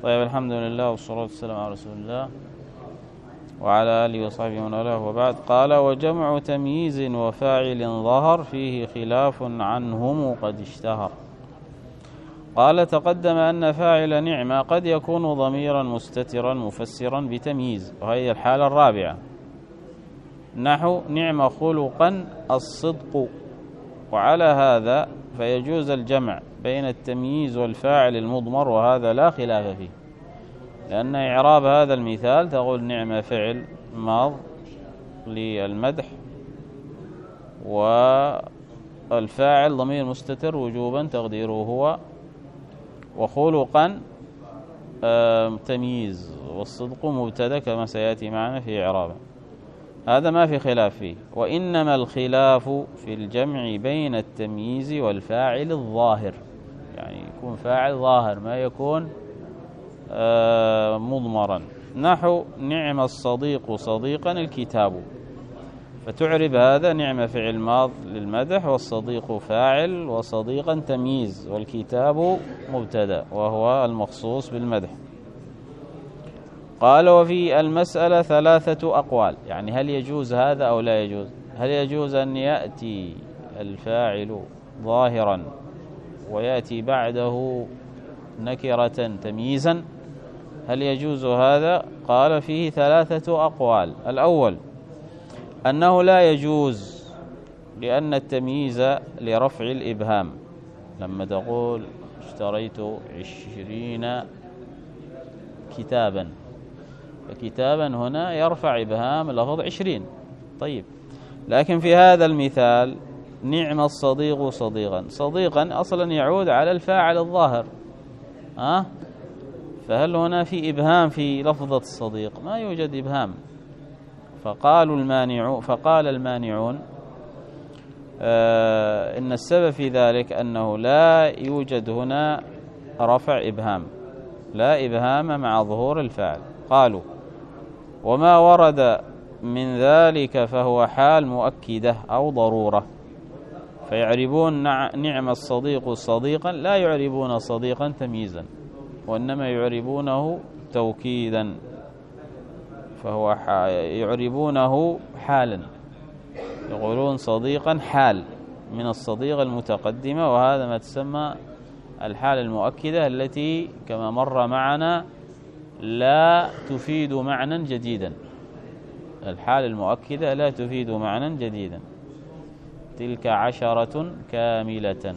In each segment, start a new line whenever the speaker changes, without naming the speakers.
طيب، الحمد لله والصلاة والسلام على رسول الله وعلى آله وصحبه ومن والاه، وبعد. قال: وجمع تمييز وفاعل ظهر فيه خلاف عنهم قد اشتهر. قال: تقدم أن فاعل نعمة قد يكون ضميرا مستترا مفسرا بتمييز، وهي الحالة الرابعة، نحو نعم خلقا الصدق. وعلى هذا فيجوز الجمع بين التمييز والفاعل المضمر، وهذا لا خلاف فيه، لأن إعراب هذا المثال تقول نعم فعل ماض للمدح، والفاعل ضمير مستتر وجوبا تقديره هو، وخلقا تمييز، والصدق مبتدا كما سيأتي معنا في إعرابه. هذا ما في خلاف فيه، وإنما الخلاف في الجمع بين التمييز والفاعل الظاهر، يعني يكون فاعل ظاهر ما يكون مضمرا، نحو نعم الصديق صديقا الكتاب، فتعرب هذا نعم فعل ماض للمدح، والصديق فاعل، وصديقا تمييز، والكتاب مبتدا وهو المخصوص بالمدح. قال: وفي المسألة 3 أقوال، يعني هل يجوز هذا أو لا يجوز؟ هل يجوز أن يأتي الفاعل ظاهرا ويأتي بعده نكرة تمييزا؟ هل يجوز هذا؟ قال: فيه 3 أقوال. الأول أنه لا يجوز، لأن التمييز لرفع الإبهام، لما تقول اشتريت 20 كتابا، فكتابا هنا يرفع إبهام لفظ 20. طيب، لكن في هذا المثال نعم الصديق صديقا، صديقا أصلا يعود على الفاعل الظاهر، فهل هنا في إبهام في لفظة الصديق؟ ما يوجد إبهام. فقال المانعون إن السبب في ذلك أنه لا يوجد هنا رفع إبهام، لا إبهام مع ظهور الفاعل. قالوا: وما ورد من ذلك فهو حال مؤكدة أو ضرورة، فيعربون نعم الصديق صديقا، لا يعربون صديقا تمييزا، وإنما يعربونه توكيدا، فهو يعربونه حالا، يقولون صديقا حال من الصديق المتقدمة، وهذا ما تسمى الحال المؤكدة، التي كما مر معنا لا تفيد معنى جديدا. الحال المؤكدة لا تفيد معنى جديدا. تلك 10 كاملة.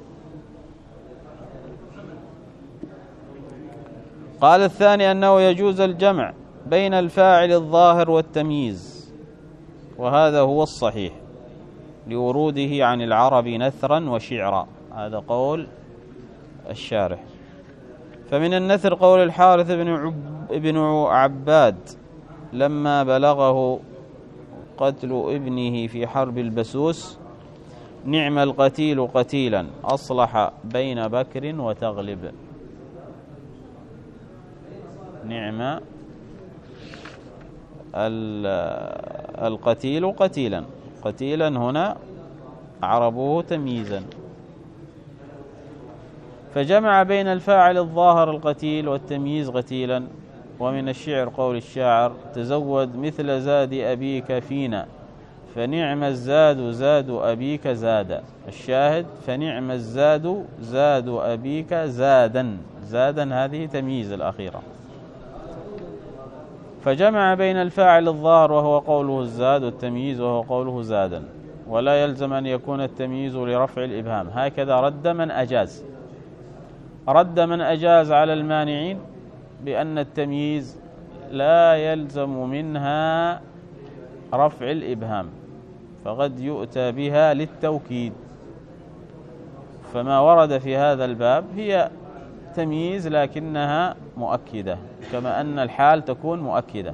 قال: الثاني أنه يجوز الجمع بين الفاعل الظاهر والتمييز، وهذا هو الصحيح لوروده عن العرب نثرا وشعرا، هذا قول الشارح. فمن النثر قول الحارث بن عباد لما بلغه قتل ابنه في حرب البسوس: نعم القتيل قتيلا أصلح بين بكر وتغلب. نعم القتيل قتيلا، قتيلا هنا عربوه تمييزا، فجمع بين الفاعل الظاهر القتيل والتمييز قتيلا. ومن الشعر قول الشاعر: تزود مثل زاد أبيك فينا، فنعم الزاد زاد أبيك زادا. الشاهد: فنعم الزاد زاد أبيك زادا، زادا هذه تمييز الأخيرة. فجمع بين الفاعل الظاهر وهو قوله الزاد، والتمييز وهو قوله زادا، ولا يلزم أن يكون التمييز لرفع الإبهام. هكذا رد من أجاز على المانعين بأن التمييز لا يلزم منها رفع الإبهام، فقد يؤتى بها للتوكيد. فما ورد في هذا الباب هي تمييز لكنها مؤكدة، كما أن الحال تكون مؤكدة.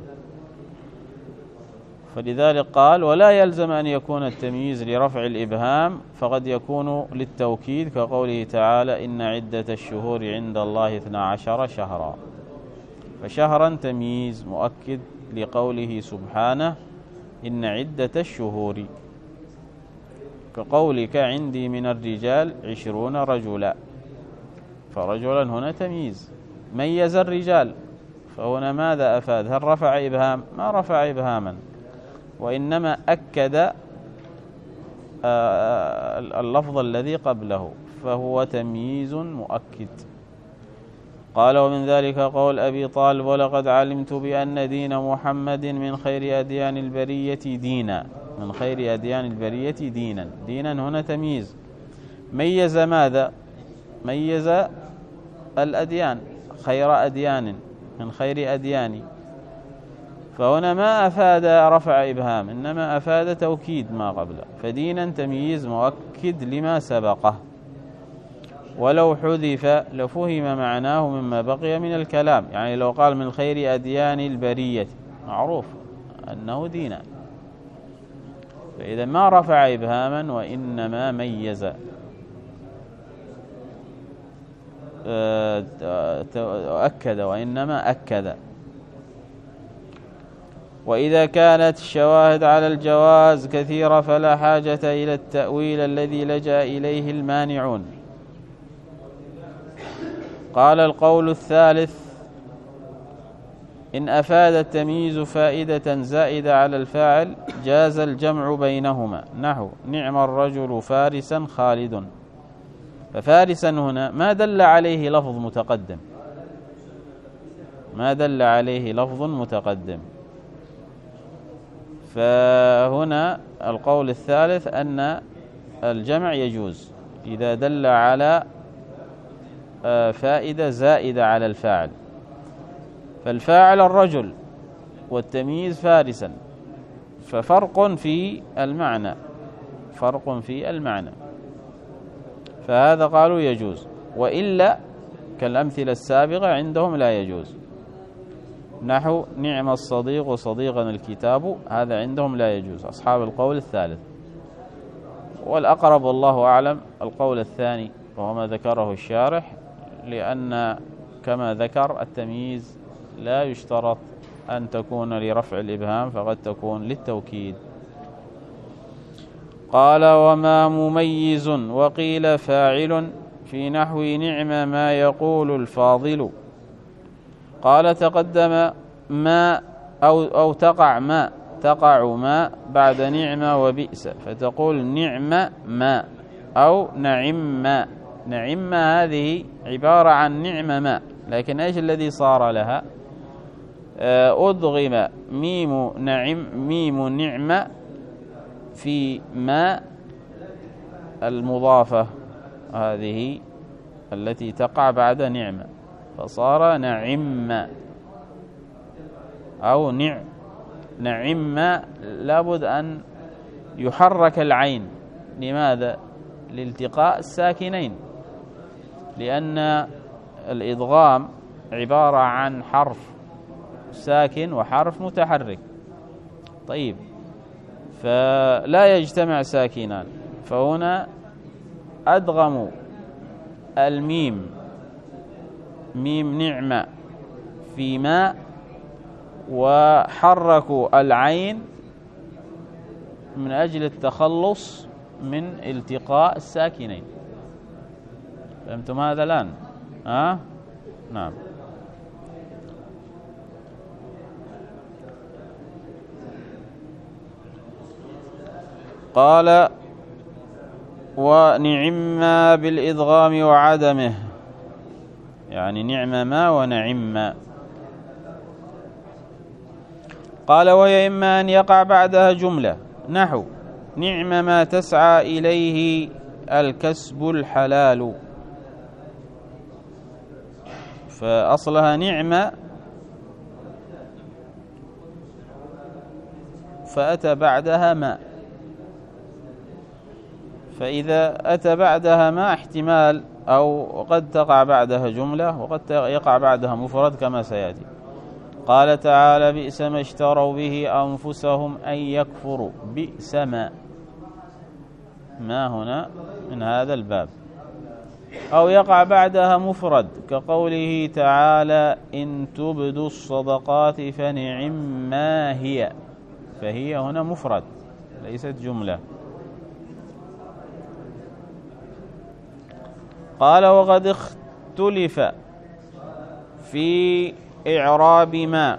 فلذلك قال: ولا يلزم أن يكون التمييز لرفع الإبهام، فقد يكون للتوكيد، كقوله تعالى: إن عدة الشهور عند الله 12 شهرا. فشهرا تمييز مؤكد لقوله سبحانه: إن عدة الشهور، كقولك: عندي من الرجال 20 رجلا، فرجلا هنا تمييز. ميز الرجال، فهنا ماذا أفاد؟ هل رفع إبهام؟ ما رفع إبهاما، وإنما أكد اللفظ الذي قبله، فهو تمييز مؤكد. قال ومن ذلك قول أبي طالب ولقد علمت بأن دين محمد من خير أديان البرية دينا. من خير أديان البرية دينا، دينا هنا تمييز، ميز ماذا؟ ميز الأديان، خير أديان، من خير أديان، فهنا ما أفاد رفع إبهام، إنما أفاد توكيد ما قبله، فدينا تمييز مؤكد لما سبقه، ولو حذف لفهم معناه مما بقي من الكلام. يعني لو قال من خير أديان البرية، معروف أنه دينا، فإذا ما رفع إبهاما وإنما ميز، أكد وإنما أكد. وإذا كانت الشواهد على الجواز كثيرة فلا حاجة إلى التأويل الذي لجأ إليه المانعون. قال القول الثالث: إن أفاد التمييز فائدة زائدة على الفاعل جاز الجمع بينهما، نحو نعم الرجل فارسا خالد، ففارسا هنا ما دل عليه لفظ متقدم، ما دل عليه لفظ متقدم، فهنا القول الثالث أن الجمع يجوز إذا دل على فائدة زائدة على الفاعل، فالفاعل الرجل والتمييز فارسا، ففرق في المعنى، فرق في المعنى، فهذا قالوا يجوز، وإلا كالأمثلة السابقة عندهم لا يجوز، نحو نعم الصديق صديقنا الكتاب، هذا عندهم لا يجوز أصحاب القول الثالث. والأقرب والله أعلم القول الثاني وهو ما ذكره الشارح، لأن كما ذكر التمييز لا يشترط أن تكون لرفع الإبهام، فقد تكون للتوكيد. قال وما مميز وقيل فاعل في نحو نعم ما يقول الفاضل. قال تقدم ما أو تقع ما بعد نعم وبئس، فتقول نعم ما أو نعم ما. نعم هذه عبارة عن نعم ما، لكن ايش الذي صار لها؟ أدغم ميم نعم في ما المضافة هذه التي تقع بعد نعمة، فصار نعم أو نعم. لابد أن يحرك العين، لماذا؟ لالتقاء الساكنين، لأن الإدغام عبارة عن حرف ساكن وحرف متحرك. طيب، فلا يجتمع ساكنان، فهنا أدغموا الميم ميم نعمة في ماء، وحركوا العين من أجل التخلص من التقاء الساكنين. فهمتم هذا الآن؟ نعم. قال ونعم بالإدغام وعدمه، يعني نعم ما ونعم ما. قال وهي إما أن يقع بعدها جملة، نحو نعم ما تسعى إليه الكسب الحلال، فأصلها نعم فأتى بعدها ما، فإذا أتى بعدها ما احتمال أو قد تقع بعدها جملة وقد يقع بعدها مفرد كما سيأتي. قال تعالى بئس ما اشتروا به أنفسهم أن يكفروا، بئس ما هنا من هذا الباب. أو يقع بعدها مفرد كقوله تعالى إن تبدوا الصدقات فنعم ما هي، فهي هنا مفرد ليست جملة. قال وقد اختلف في إعراب ما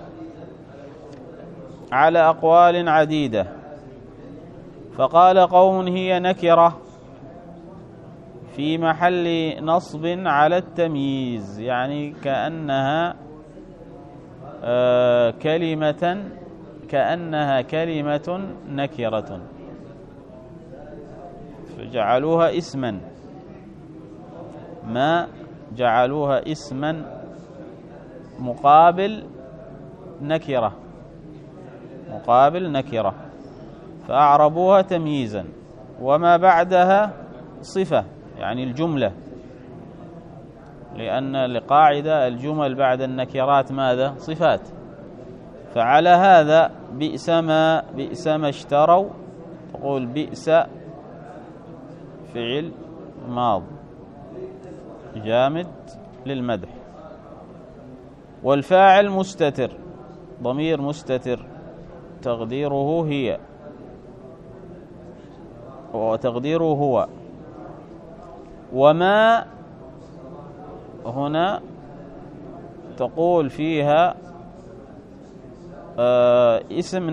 على أقوال عديدة، فقال قوم هي نكرة في محل نصب على التمييز، يعني كأنها كلمة نكرة، فجعلوها اسما، ما جعلوها اسما مقابل نكرة، فأعربوها تمييزا، وما بعدها صفة، يعني الجملة، لأن لقاعدة الجمل بعد النكرات ماذا؟ صفات. فعلى هذا بئس ما اشتروا، تقول بئس فعل ماض جامد للمدح، والفاعل مستتر، ضمير مستتر تقديره هي وتقديره هو، وما هنا تقول فيها اسم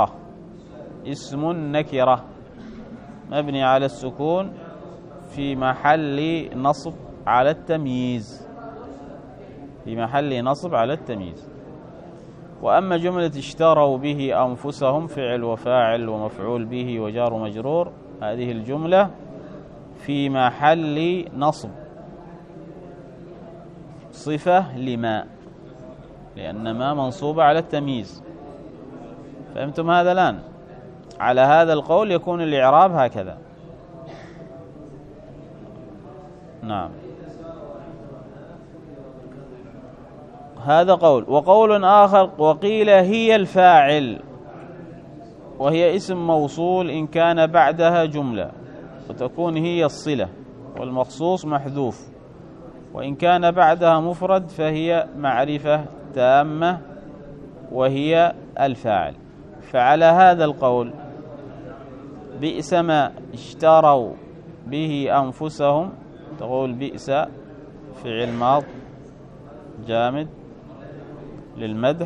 نكرة مبني على السكون في محل نصب على التمييز، وأما جملة اشتروا به أنفسهم فعل وفاعل ومفعول به وجار ومجرور، هذه الجملة في محل نصب صفة لما، لأن ما منصوبة على التمييز. فهمتم هذا الآن؟ على هذا القول يكون الإعراب هكذا. نعم، هذا قول. وقول آخر وقيل هي الفاعل، وهي اسم موصول إن كان بعدها جملة، وتكون هي الصلة والمخصوص محذوف، وإن كان بعدها مفرد فهي معرفة تامة وهي الفاعل. فعلى هذا القول بئس ما اشتروا به أنفسهم، تقول بئس فعل ماض جامد للمدح،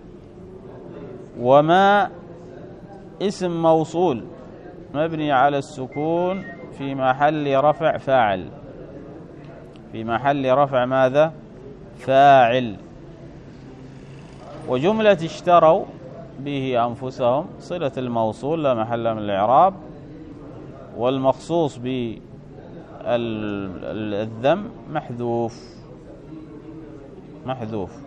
وما اسم موصول مبني على السكون في محل رفع فاعل، ماذا؟ فاعل. وجملة اشتروا به أنفسهم صلة الموصول لا محل من الإعراب، والمخصوص بالذم محذوف.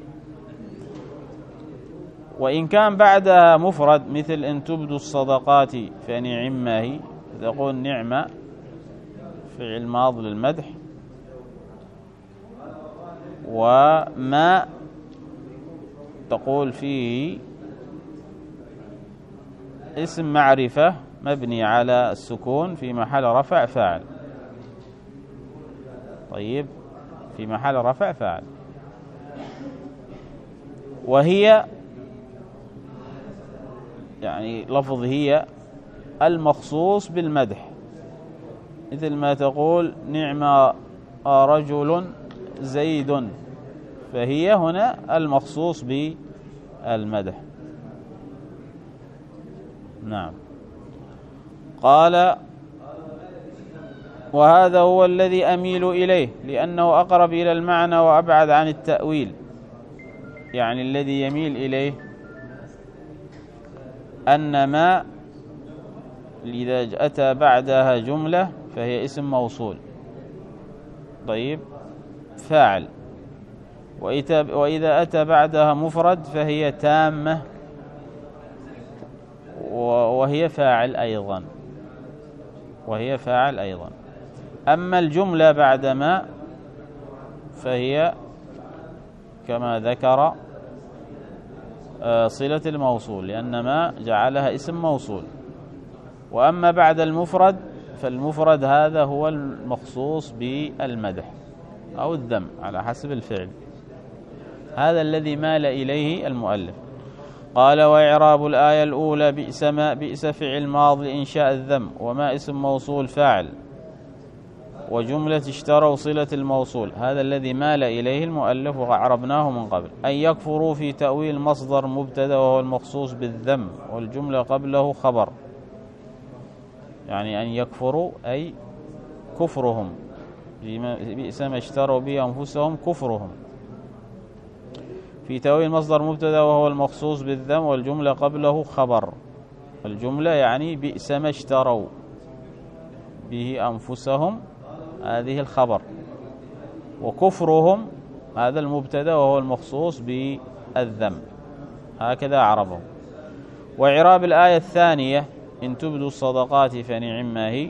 وإن كان بعدها مفرد مثل إن تبدوا الصدقات فنعما هي، تقول نعمة فعل ماض للمدح، وما تقول فيه اسم معرفة مبني على السكون في محل رفع فاعل. طيب، في محل رفع فاعل. وهي يعني لفظ هي المخصوص بالمدح، مثل ما تقول نعم رجل زيد، فهي هنا المخصوص بالمدح. نعم. قال وهذا هو الذي أميل إليه لأنه أقرب إلى المعنى وأبعد عن التأويل، يعني الذي يميل إليه أن ما إذا أتى بعدها جملة فهي اسم موصول، طيب، فاعل، وإذا أتى بعدها مفرد فهي تامة وهي فاعل أيضا. أما الجملة بعد ما فهي كما ذكر صلة الموصول، لأن ما جعلها اسم موصول. وأما بعد المفرد فالمفرد هذا هو المخصوص بالمدح أو الذم على حسب الفعل. هذا الذي مال إليه المؤلف. قال وإعراب الآية الأولى بئس ما، بئس فعل ماض لإنشاء الذم، وما اسم موصول فاعل. وجملة اشتروا صلة الموصول، هذا الذي مال إليه المؤلف وعربناه من قبل. أن يكفروا في تأويل مصدر مبتدأ وهو المخصوص بالذم، والجملة قبله خبر، يعني أن يكفروا أي كفرهم، بئس ما اشتروا به أنفسهم كفرهم. في تأويل مصدر مبتدأ وهو المخصوص بالذم، والجملة قبله خبر. الجملة يعني بئس ما اشتروا به أنفسهم، هذه الخبر، وكفرهم هذا المبتدأ وهو المخصوص بالذم. هكذا أعربه. وإعراب الآية الثانية: إن تبدوا الصدقات فنعما هي.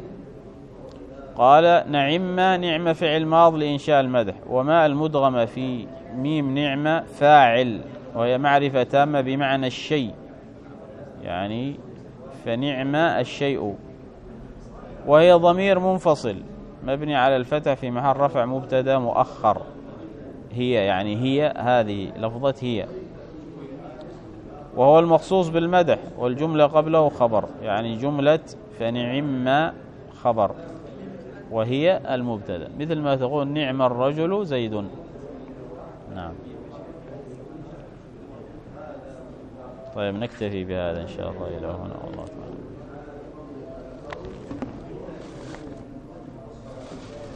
قال: نعما نعم فعل ماض لإنشاء المدح، وما المدغمة في ميم نعمة فاعل، وهي معرفة تامة بمعنى الشيء، يعني فنعم الشيء، وهي ضمير منفصل مبني على الفتح في محل رفع مبتدا مؤخر. هي يعني هي، هذه لفظة هي، وهو المخصوص بالمدح، والجملة قبله خبر، يعني جملة فنعم خبر، وهي المبتدا، مثل ما تقول نعم الرجل زيد. نعم. طيب نكتفي بهذا إن شاء الله إلى هنا، والله تعالى.